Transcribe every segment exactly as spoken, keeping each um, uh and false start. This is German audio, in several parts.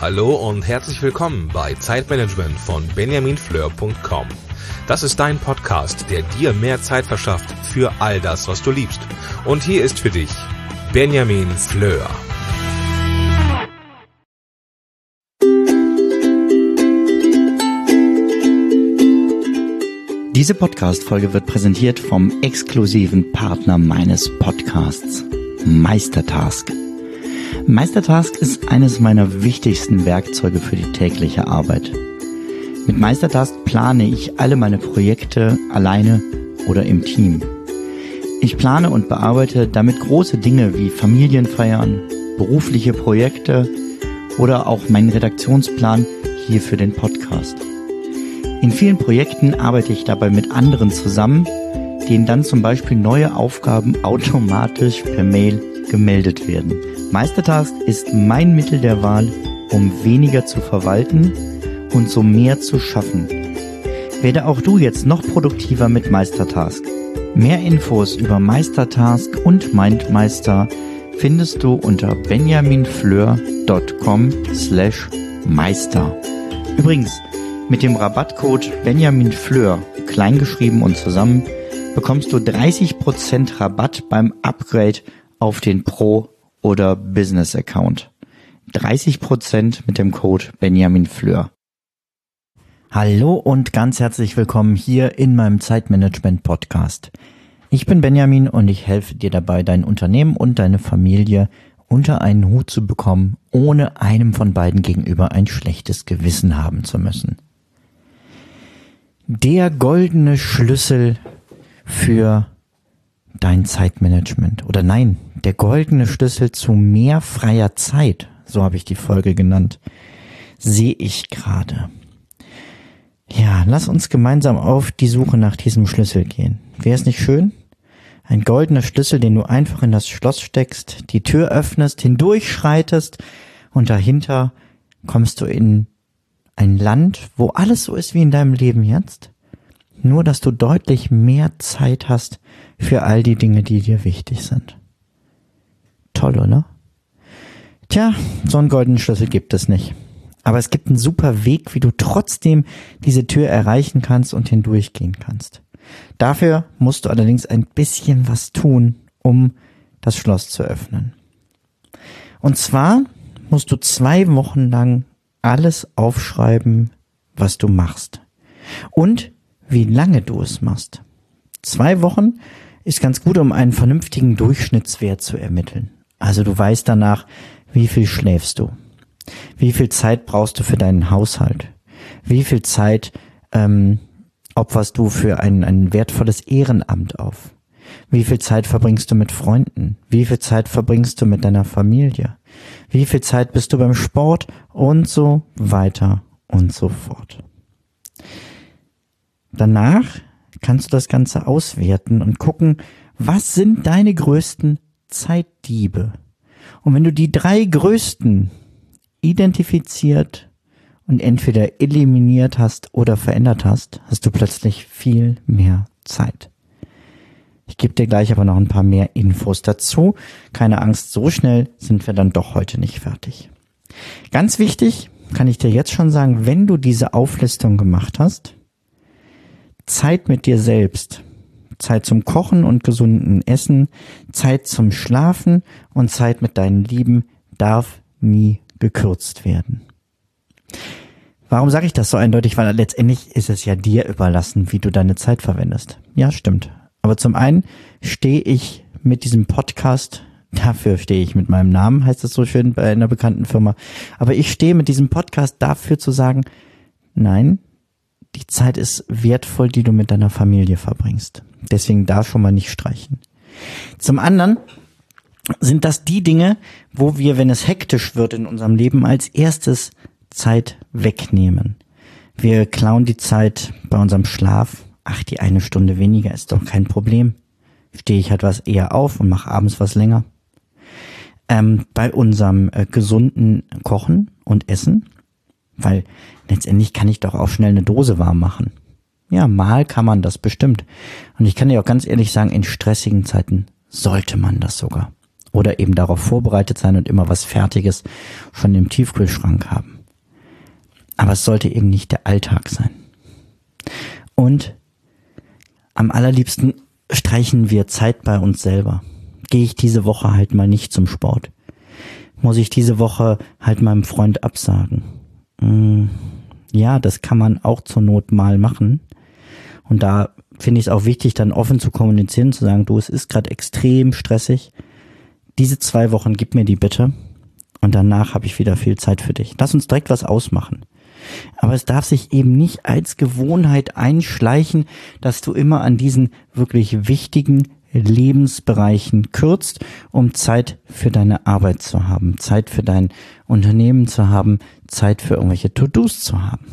Hallo und herzlich willkommen bei Zeitmanagement von benjamin fleur punkt com. Das ist dein Podcast, der dir mehr Zeit verschafft für all das, was du liebst. Und hier ist für dich Benjamin Fleur. Diese Podcast-Folge wird präsentiert vom exklusiven Partner meines Podcasts, Meistertask. Meistertask ist eines meiner wichtigsten Werkzeuge für die tägliche Arbeit. Mit Meistertask plane ich alle meine Projekte alleine oder im Team. Ich plane und bearbeite damit große Dinge wie Familienfeiern, berufliche Projekte oder auch meinen Redaktionsplan hier für den Podcast. In vielen Projekten arbeite ich dabei mit anderen zusammen, denen dann zum Beispiel neue Aufgaben automatisch per Mail gemeldet werden. Meistertask ist mein Mittel der Wahl, um weniger zu verwalten und so mehr zu schaffen. Werde auch du jetzt noch produktiver mit Meistertask. Mehr Infos über Meistertask und MindMeister findest du unter benjaminfleur punkt com slash meister. Übrigens, mit dem Rabattcode benjaminfleur, kleingeschrieben und zusammen, bekommst du dreißig Prozent Rabatt beim Upgrade auf den Pro- oder Business-Account. dreißig Prozent mit dem Code benjaminfleur. Hallo und ganz herzlich willkommen hier in meinem Zeitmanagement-Podcast. Ich bin Benjamin und ich helfe dir dabei, dein Unternehmen und deine Familie unter einen Hut zu bekommen, ohne einem von beiden gegenüber ein schlechtes Gewissen haben zu müssen. Der goldene Schlüssel für dein Zeitmanagement. Oder nein, der goldene Schlüssel zu mehr freier Zeit, so habe ich die Folge genannt, sehe ich gerade. Ja, lass uns gemeinsam auf die Suche nach diesem Schlüssel gehen. Wäre es nicht schön? Ein goldener Schlüssel, den du einfach in das Schloss steckst, die Tür öffnest, hindurchschreitest und dahinter kommst du in ein Land, wo alles so ist wie in deinem Leben jetzt, nur dass du deutlich mehr Zeit hast für all die Dinge, die dir wichtig sind. Toll, oder? Tja, so einen goldenen Schlüssel gibt es nicht. Aber es gibt einen super Weg, wie du trotzdem diese Tür erreichen kannst und hindurchgehen kannst. Dafür musst du allerdings ein bisschen was tun, um das Schloss zu öffnen. Und zwar musst du zwei Wochen lang alles aufschreiben, was du machst. Und wie lange du es machst. Zwei Wochen ist ganz gut, um einen vernünftigen Durchschnittswert zu ermitteln. Also du weißt danach, wie viel schläfst du, wie viel Zeit brauchst du für deinen Haushalt, wie viel Zeit ähm, opferst du für ein, ein wertvolles Ehrenamt auf, wie viel Zeit verbringst du mit Freunden, wie viel Zeit verbringst du mit deiner Familie, wie viel Zeit bist du beim Sport und so weiter und so fort. Danach kannst du das Ganze auswerten und gucken, was sind deine größten Zeitdiebe? Und wenn du die drei größten identifiziert und entweder eliminiert hast oder verändert hast, hast du plötzlich viel mehr Zeit. Ich gebe dir gleich aber noch ein paar mehr Infos dazu. Keine Angst, so schnell sind wir dann doch heute nicht fertig. Ganz wichtig, kann ich dir jetzt schon sagen, wenn du diese Auflistung gemacht hast, Zeit mit dir selbst, Zeit zum Kochen und gesunden Essen, Zeit zum Schlafen und Zeit mit deinen Lieben darf nie gekürzt werden. Warum sage ich das so eindeutig? Weil letztendlich ist es ja dir überlassen, wie du deine Zeit verwendest. Ja, stimmt. Aber zum einen stehe ich mit diesem Podcast, dafür stehe ich mit meinem Namen, heißt es so schön bei einer bekannten Firma, aber ich stehe mit diesem Podcast dafür zu sagen, nein, die Zeit ist wertvoll, die du mit deiner Familie verbringst. Deswegen da schon mal nicht streichen. Zum anderen sind das die Dinge, wo wir, wenn es hektisch wird in unserem Leben, als erstes Zeit wegnehmen. Wir klauen die Zeit bei unserem Schlaf. Ach, die eine Stunde weniger ist doch kein Problem. Stehe ich halt was eher auf und mache abends was länger. Ähm, bei unserem äh, gesunden Kochen und Essen, weil letztendlich kann ich doch auch schnell eine Dose warm machen. Ja, mal kann man das bestimmt. Und ich kann dir auch ganz ehrlich sagen, in stressigen Zeiten sollte man das sogar. oder eben darauf vorbereitet sein und immer was Fertiges schon im Tiefkühlschrank haben. Aber es sollte eben nicht der Alltag sein. Und am allerliebsten streichen wir Zeit bei uns selber. Gehe ich diese Woche halt mal nicht zum Sport? Muss ich diese Woche halt meinem Freund absagen? Hm, ja, das kann man auch zur Not mal machen. Und da finde ich es auch wichtig, dann offen zu kommunizieren, zu sagen, du, es ist gerade extrem stressig. Diese zwei Wochen gib mir die bitte. Und danach habe ich wieder viel Zeit für dich. Lass uns direkt was ausmachen. Aber es darf sich eben nicht als Gewohnheit einschleichen, dass du immer an diesen wirklich wichtigen Lebensbereichen kürzt, um Zeit für deine Arbeit zu haben, Zeit für dein Unternehmen zu haben, Zeit für irgendwelche To-Dos zu haben.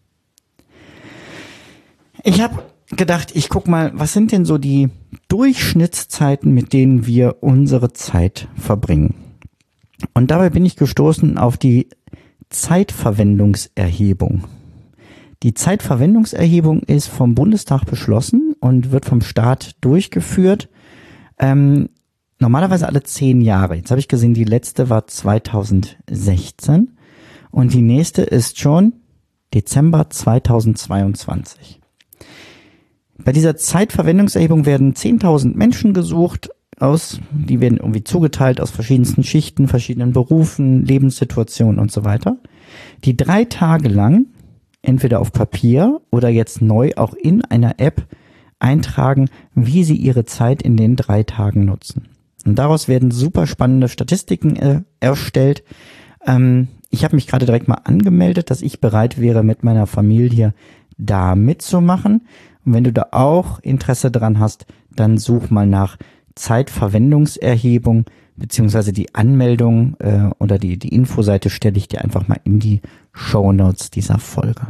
Ich habe gedacht, ich guck mal, was sind denn so die Durchschnittszeiten, mit denen wir unsere Zeit verbringen? Und dabei bin ich gestoßen auf die Zeitverwendungserhebung. Die Zeitverwendungserhebung ist vom Bundestag beschlossen und wird vom Staat durchgeführt. Ähm, normalerweise alle zehn Jahre. Jetzt habe ich gesehen, die letzte war zweitausendsechzehn und die nächste ist schon Dezember zweitausendzweiundzwanzig. Bei dieser Zeitverwendungserhebung werden zehntausend Menschen gesucht, aus, die werden irgendwie zugeteilt aus verschiedensten Schichten, verschiedenen Berufen, Lebenssituationen und so weiter, die drei Tage lang entweder auf Papier oder jetzt neu auch in einer App eintragen, wie sie ihre Zeit in den drei Tagen nutzen. Und daraus werden super spannende Statistiken äh, erstellt. Ähm, ich habe mich gerade direkt mal angemeldet, dass ich bereit wäre, mit meiner Familie da mitzumachen. Und wenn du da auch Interesse dran hast, dann such mal nach Zeitverwendungserhebung, beziehungsweise die Anmeldung äh, oder die, die Infoseite stelle ich dir einfach mal in die Shownotes dieser Folge.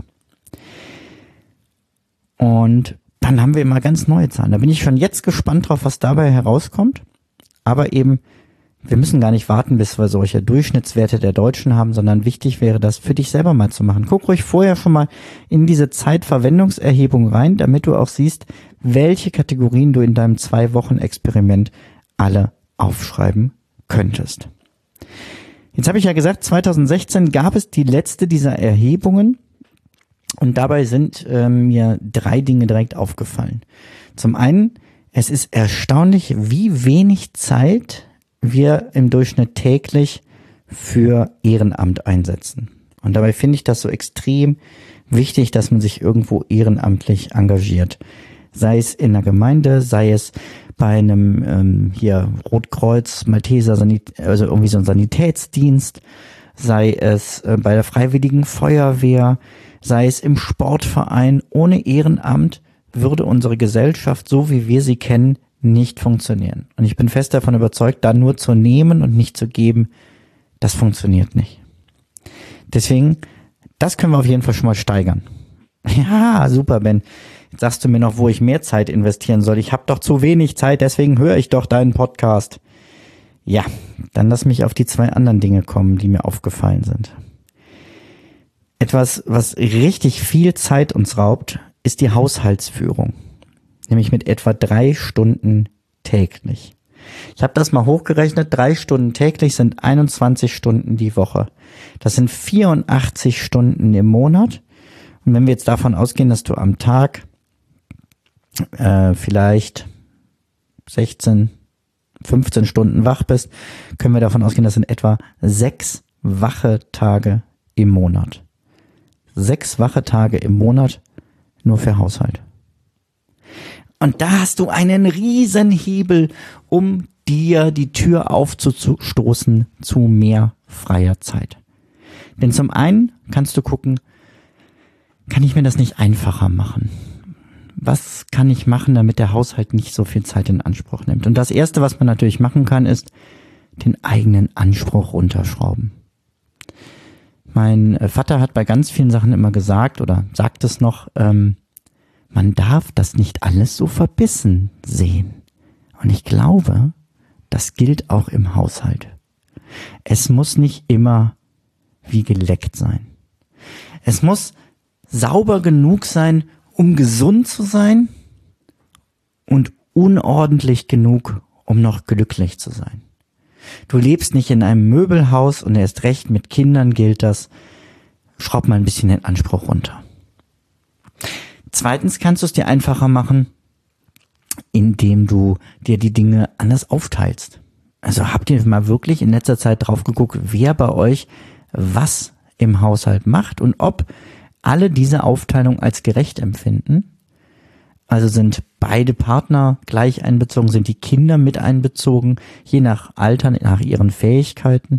Und dann haben wir immer ganz neue Zahlen. Da bin ich schon jetzt gespannt drauf, was dabei herauskommt. Aber eben, wir müssen gar nicht warten, bis wir solche Durchschnittswerte der Deutschen haben, sondern wichtig wäre das für dich selber mal zu machen. Guck ruhig vorher schon mal in diese Zeitverwendungserhebung rein, damit du auch siehst, welche Kategorien du in deinem Zwei-Wochen-Experiment alle aufschreiben könntest. Jetzt habe ich ja gesagt, zweitausendsechzehn gab es die letzte dieser Erhebungen und dabei sind äh, mir drei Dinge direkt aufgefallen. Zum einen, es ist erstaunlich, wie wenig Zeit wir im Durchschnitt täglich für Ehrenamt einsetzen. Und dabei finde ich das so extrem wichtig, dass man sich irgendwo ehrenamtlich engagiert. Sei es in der Gemeinde, sei es bei einem ähm, hier Rotkreuz, Malteser, Sanit- also irgendwie so ein Sanitätsdienst, sei es äh, bei der Freiwilligen Feuerwehr, sei es im Sportverein. Ohne Ehrenamt würde unsere Gesellschaft, so wie wir sie kennen, nicht funktionieren. Und ich bin fest davon überzeugt, da nur zu nehmen und nicht zu geben, das funktioniert nicht. Deswegen, das können wir auf jeden Fall schon mal steigern. Ja, super, Ben. Jetzt sagst du mir noch, wo ich mehr Zeit investieren soll. Ich habe doch zu wenig Zeit, deswegen höre ich doch deinen Podcast. Ja, dann lass mich auf die zwei anderen Dinge kommen, die mir aufgefallen sind. Etwas, was richtig viel Zeit uns raubt, ist die Haushaltsführung. Nämlich mit etwa drei Stunden täglich. Ich habe das mal hochgerechnet, drei Stunden täglich sind einundzwanzig Stunden die Woche. Das sind vierundachtzig Stunden im Monat. Und wenn wir jetzt davon ausgehen, dass du am Tag äh, vielleicht sechzehn, fünfzehn Stunden wach bist, können wir davon ausgehen, das sind etwa sechs wache Tage im Monat. Sechs wache Tage im Monat nur für Haushalt. Und da hast du einen riesen Hebel, um dir die Tür aufzustoßen zu mehr freier Zeit. Denn zum einen kannst du gucken, kann ich mir das nicht einfacher machen? Was kann ich machen, damit der Haushalt nicht so viel Zeit in Anspruch nimmt? Und das Erste, was man natürlich machen kann, ist den eigenen Anspruch runterschrauben. Mein Vater hat bei ganz vielen Sachen immer gesagt oder sagt es noch, ähm, man darf das nicht alles so verbissen sehen. Und ich glaube, das gilt auch im Haushalt. Es muss nicht immer wie geleckt sein. Es muss sauber genug sein, um gesund zu sein und unordentlich genug, um noch glücklich zu sein. Du lebst nicht in einem Möbelhaus und erst recht mit Kindern gilt das. Schraub mal ein bisschen den Anspruch runter. Zweitens kannst du es dir einfacher machen, indem du dir die Dinge anders aufteilst. Also habt ihr mal wirklich in letzter Zeit drauf geguckt, wer bei euch was im Haushalt macht und ob alle diese Aufteilung als gerecht empfinden? Also sind beide Partner gleich einbezogen, sind die Kinder mit einbezogen, je nach Alter, nach ihren Fähigkeiten.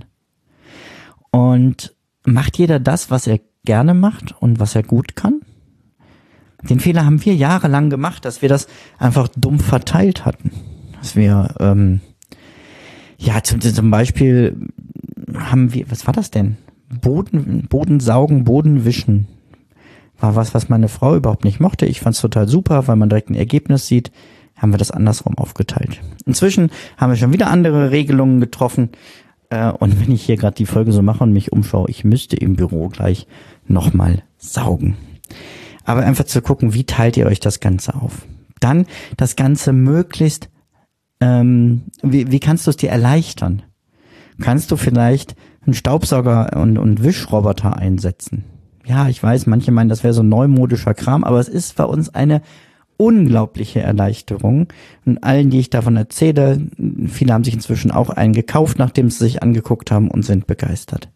Und macht jeder das, was er gerne macht und was er gut kann? Den Fehler haben wir jahrelang gemacht, dass wir das einfach dumm verteilt hatten. Dass wir, ähm, ja, zum, zum Beispiel haben wir, was war das denn? Boden, Boden saugen, Boden wischen. War was, was meine Frau überhaupt nicht mochte. Ich fand es total super, weil man direkt ein Ergebnis sieht. Haben wir das andersrum aufgeteilt. Inzwischen haben wir schon wieder andere Regelungen getroffen. Äh, und wenn ich hier gerade die Folge so mache und mich umschaue, ich müsste im Büro gleich nochmal saugen. Aber einfach zu gucken, wie teilt ihr euch das Ganze auf? Dann das Ganze möglichst, ähm, wie, wie kannst du es dir erleichtern? Kannst du vielleicht einen Staubsauger und, und Wischroboter einsetzen? Ja, ich weiß, manche meinen, das wäre so neumodischer Kram, aber es ist bei uns eine unglaubliche Erleichterung. Und allen, die ich davon erzähle, viele haben sich inzwischen auch einen gekauft, nachdem sie sich angeguckt haben und sind begeistert.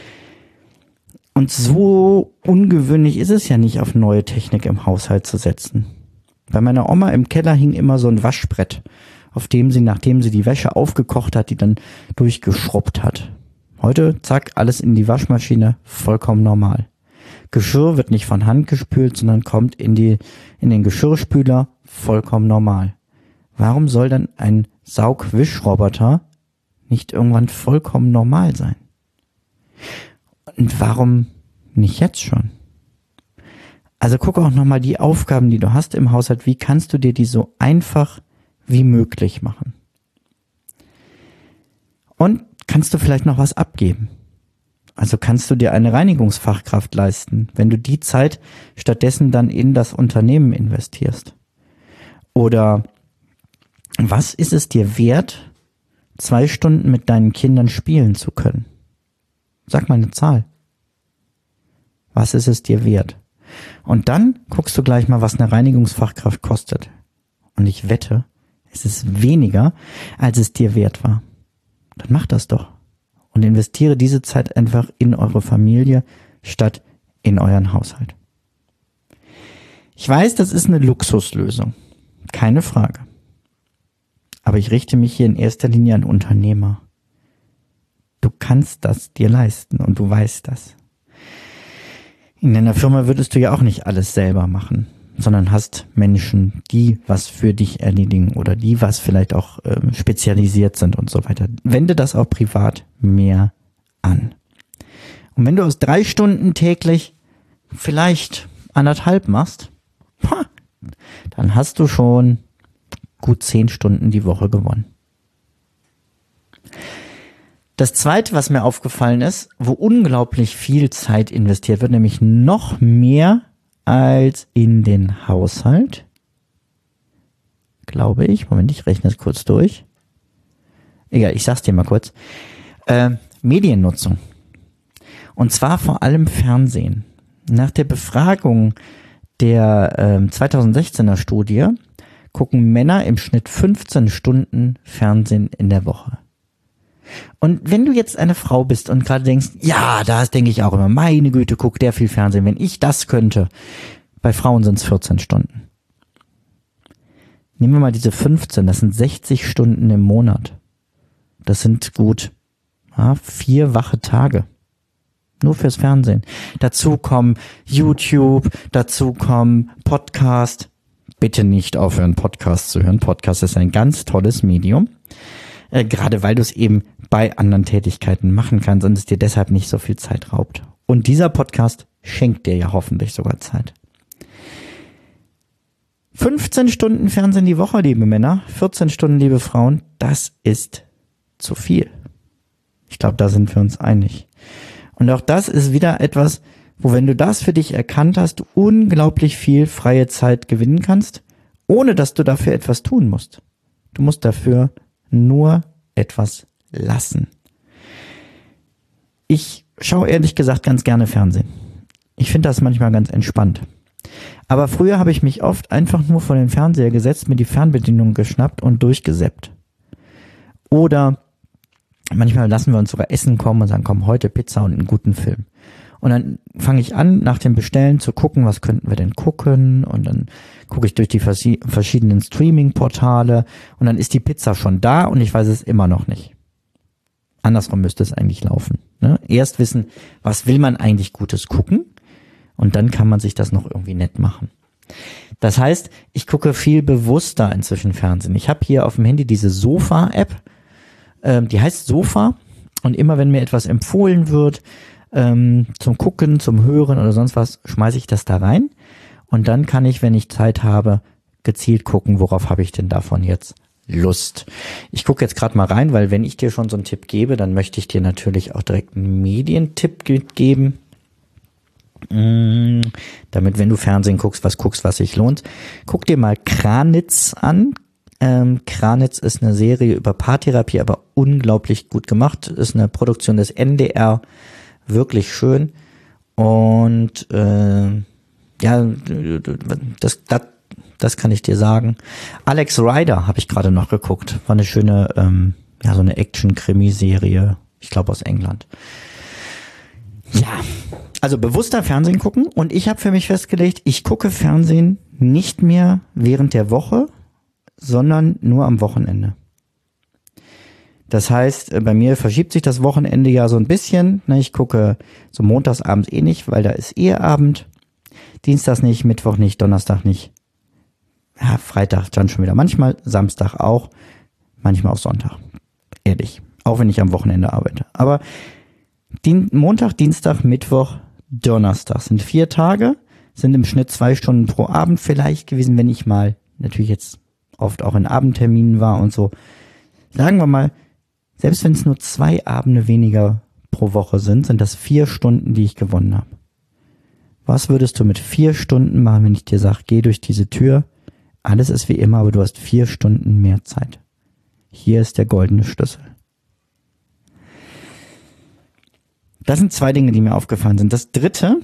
Und so ungewöhnlich ist es ja nicht, auf neue Technik im Haushalt zu setzen. Bei meiner Oma im Keller hing immer so ein Waschbrett, auf dem sie, nachdem sie die Wäsche aufgekocht hat, die dann durchgeschrubbt hat. Heute, zack, alles in die Waschmaschine, vollkommen normal. Geschirr wird nicht von Hand gespült, sondern kommt in die, in den Geschirrspüler, vollkommen normal. Warum soll dann ein Saugwischroboter nicht irgendwann vollkommen normal sein? Und warum nicht jetzt schon? Also guck auch nochmal die Aufgaben, die du hast im Haushalt, wie kannst du dir die so einfach wie möglich machen? Und kannst du vielleicht noch was abgeben? Also kannst du dir eine Reinigungsfachkraft leisten, wenn du die Zeit stattdessen dann in das Unternehmen investierst? Oder was ist es dir wert, zwei Stunden mit deinen Kindern spielen zu können? Sag mal eine Zahl. Was ist es dir wert? Und dann guckst du gleich mal, was eine Reinigungsfachkraft kostet. Und ich wette, es ist weniger, als es dir wert war. Dann mach das doch. Und investiere diese Zeit einfach in eure Familie statt in euren Haushalt. Ich weiß, das ist eine Luxuslösung. Keine Frage. Aber ich richte mich hier in erster Linie an Unternehmer. Du kannst das dir leisten und du weißt das. In deiner Firma würdest du ja auch nicht alles selber machen, sondern hast Menschen, die was für dich erledigen oder die was vielleicht auch ähm, spezialisiert sind und so weiter. Wende das auch privat mehr an. Und wenn du aus drei Stunden täglich vielleicht anderthalb machst, dann hast du schon gut zehn Stunden die Woche gewonnen. Das Zweite, was mir aufgefallen ist, wo unglaublich viel Zeit investiert wird, nämlich noch mehr als in den Haushalt, glaube ich. Moment, ich rechne es kurz durch. Egal, ich sag's dir mal kurz. Äh, Mediennutzung. Und zwar vor allem Fernsehen. Nach der Befragung der äh, zweitausendsechzehner Studie gucken Männer im Schnitt fünfzehn Stunden Fernsehen in der Woche. Und wenn du jetzt eine Frau bist und gerade denkst, ja, das denke ich auch immer, meine Güte, guck der viel Fernsehen, wenn ich das könnte. Bei Frauen sind es vierzehn Stunden. Nehmen wir mal diese fünfzehn, das sind sechzig Stunden im Monat. Das sind gut ja, vier wache Tage. Nur fürs Fernsehen. Dazu kommen YouTube, dazu kommen Podcast. Bitte nicht aufhören, Podcast zu hören. Podcast ist ein ganz tolles Medium. Äh, gerade weil du es eben bei anderen Tätigkeiten machen kannst und es dir deshalb nicht so viel Zeit raubt. Und dieser Podcast schenkt dir ja hoffentlich sogar Zeit. fünfzehn Stunden Fernsehen die Woche, liebe Männer, vierzehn Stunden, liebe Frauen, das ist zu viel. Ich glaube, da sind wir uns einig. Und auch das ist wieder etwas, wo, wenn du das für dich erkannt hast, du unglaublich viel freie Zeit gewinnen kannst, ohne dass du dafür etwas tun musst. Du musst dafür nur etwas lassen. Ich schaue ehrlich gesagt ganz gerne Fernsehen. Ich finde das manchmal ganz entspannt. Aber früher habe ich mich oft einfach nur vor den Fernseher gesetzt, mir die Fernbedienung geschnappt und durchgesäppt. Oder manchmal lassen wir uns sogar essen kommen und sagen, komm, heute Pizza und einen guten Film. Und dann fange ich an, nach dem Bestellen zu gucken, was könnten wir denn gucken. Und dann gucke ich durch die verschiedenen Streaming-Portale und dann ist die Pizza schon da und ich weiß es immer noch nicht. Andersrum müsste es eigentlich laufen. Ne? Erst wissen, was will man eigentlich Gutes gucken und dann kann man sich das noch irgendwie nett machen. Das heißt, ich gucke viel bewusster inzwischen Fernsehen. Ich habe hier auf dem Handy diese Sofa-App, ähm, die heißt Sofa und immer wenn mir etwas empfohlen wird, ähm, zum Gucken, zum Hören oder sonst was, schmeiße ich das da rein und dann kann ich, wenn ich Zeit habe, gezielt gucken, worauf habe ich denn davon jetzt Lust. Ich gucke jetzt gerade mal rein, weil wenn ich dir schon so einen Tipp gebe, dann möchte ich dir natürlich auch direkt einen Medientipp geben, mm, damit, wenn du Fernsehen guckst, was guckst, was sich lohnt. Guck dir mal Kranitz an. Ähm, Kranitz ist eine Serie über Paartherapie, aber unglaublich gut gemacht. Ist eine Produktion des N D R, wirklich schön. Und äh, ja, das, das Das kann ich dir sagen. Alex Rider habe ich gerade noch geguckt. War eine schöne, ähm, ja, so eine Action-Krimi-Serie. Ich glaube aus England. Ja, also bewusster Fernsehen gucken. Und ich habe für mich festgelegt, ich gucke Fernsehen nicht mehr während der Woche, sondern nur am Wochenende. Das heißt, bei mir verschiebt sich das Wochenende ja so ein bisschen. Ich gucke so montagsabends eh nicht, weil da ist Eheabend. Dienstags nicht, Mittwoch nicht, Donnerstag nicht. Ja, Freitag dann schon wieder. Manchmal Samstag auch, manchmal auch Sonntag. Ehrlich. Auch wenn ich am Wochenende arbeite. Aber Dien- Montag, Dienstag, Mittwoch, Donnerstag sind vier Tage, sind im Schnitt zwei Stunden pro Abend vielleicht gewesen, wenn ich mal natürlich jetzt oft auch in Abendterminen war und so. Sagen wir mal, selbst wenn es nur zwei Abende weniger pro Woche sind, sind das vier Stunden, die ich gewonnen habe. Was würdest du mit vier Stunden machen, wenn ich dir sage, geh durch diese Tür? Alles ist wie immer, aber du hast vier Stunden mehr Zeit. Hier ist der goldene Schlüssel. Das sind zwei Dinge, die mir aufgefallen sind. Das dritte,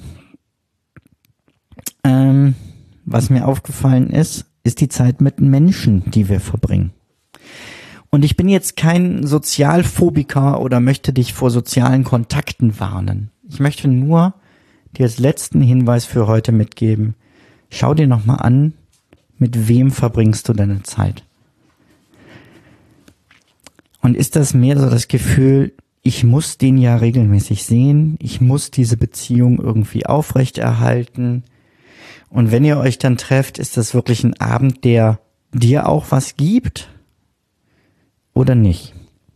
ähm, was mir aufgefallen ist, ist die Zeit mit Menschen, die wir verbringen. Und ich bin jetzt kein Sozialphobiker oder möchte dich vor sozialen Kontakten warnen. Ich möchte nur dir als letzten Hinweis für heute mitgeben, schau dir nochmal an, mit wem verbringst du deine Zeit? Und ist das mehr so das Gefühl, ich muss den ja regelmäßig sehen, ich muss diese Beziehung irgendwie aufrechterhalten? Und wenn ihr euch dann trefft, ist das wirklich ein Abend, der dir auch was gibt oder nicht?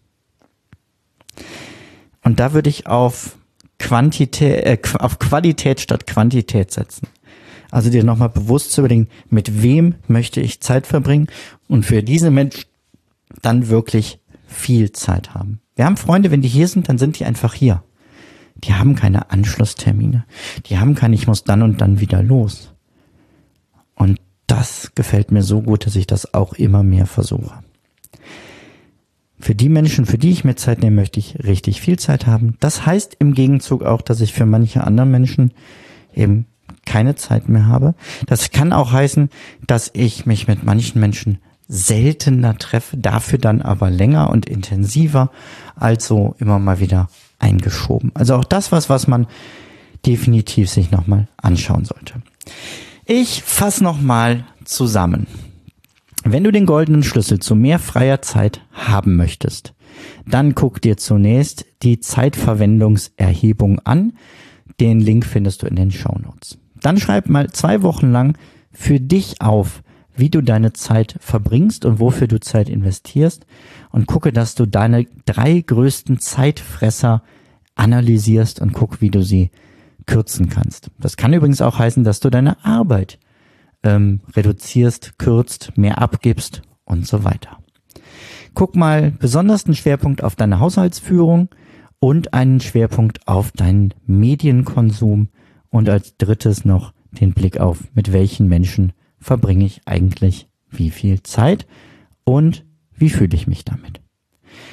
Und da würde ich auf Quantität, äh, auf Qualität statt Quantität setzen. Also dir nochmal bewusst zu überlegen, mit wem möchte ich Zeit verbringen und für diese Menschen dann wirklich viel Zeit haben. Wir haben Freunde, wenn die hier sind, dann sind die einfach hier. Die haben keine Anschlusstermine. Die haben keine, ich muss dann und dann wieder los. Und das gefällt mir so gut, dass ich das auch immer mehr versuche. Für die Menschen, für die ich mir Zeit nehme, möchte ich richtig viel Zeit haben. Das heißt im Gegenzug auch, dass ich für manche andere Menschen eben keine Zeit mehr habe. Das kann auch heißen, dass ich mich mit manchen Menschen seltener treffe, dafür dann aber länger und intensiver, also immer mal wieder eingeschoben. Also auch das was, was man definitiv sich nochmal anschauen sollte. Ich fasse nochmal zusammen. Wenn du den goldenen Schlüssel zu mehr freier Zeit haben möchtest, dann guck dir zunächst die Zeitverwendungserhebung an. Den Link findest du in den Shownotes. Dann schreib mal zwei Wochen lang für dich auf, wie du deine Zeit verbringst und wofür du Zeit investierst und gucke, dass du deine drei größten Zeitfresser analysierst und guck, wie du sie kürzen kannst. Das kann übrigens auch heißen, dass du deine Arbeit ähm, reduzierst, kürzt, mehr abgibst und so weiter. Guck mal besonders einen Schwerpunkt auf deine Haushaltsführung und einen Schwerpunkt auf deinen Medienkonsum und als drittes noch den Blick auf, mit welchen Menschen verbringe ich eigentlich wie viel Zeit und wie fühle ich mich damit.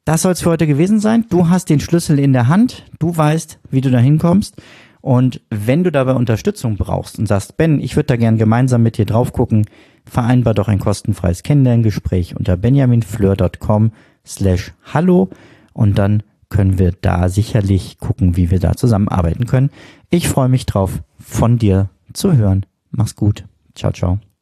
Das soll es für heute gewesen sein. Du hast den Schlüssel in der Hand. Du weißt, wie du da hinkommst. Und wenn du dabei Unterstützung brauchst und sagst, Ben, ich würde da gern gemeinsam mit dir drauf gucken, vereinbar doch ein kostenfreies Kennenlerngespräch unter benjaminfleur.com slash hallo und dann können wir da sicherlich gucken, wie wir da zusammenarbeiten können. Ich freue mich drauf, von dir zu hören. Mach's gut. Ciao, ciao.